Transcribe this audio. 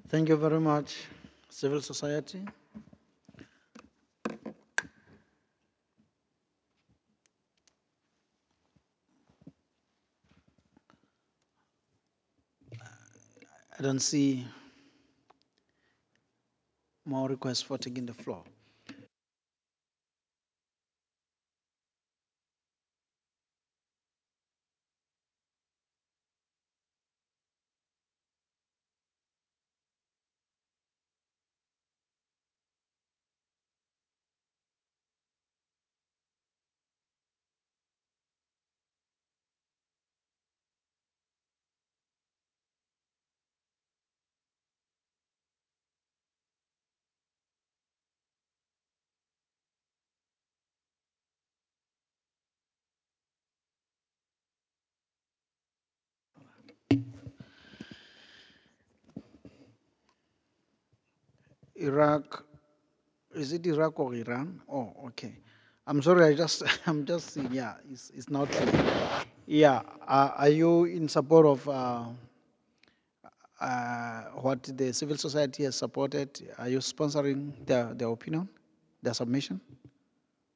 Thank you very much, civil society. I don't see more requests for taking the floor. Iraq, is it Iraq or Iran? Oh, okay. I'm sorry, I'm just seeing, yeah, it's not clear. Yeah, are you in support of what the civil society has supported? Are you sponsoring their opinion, their submission?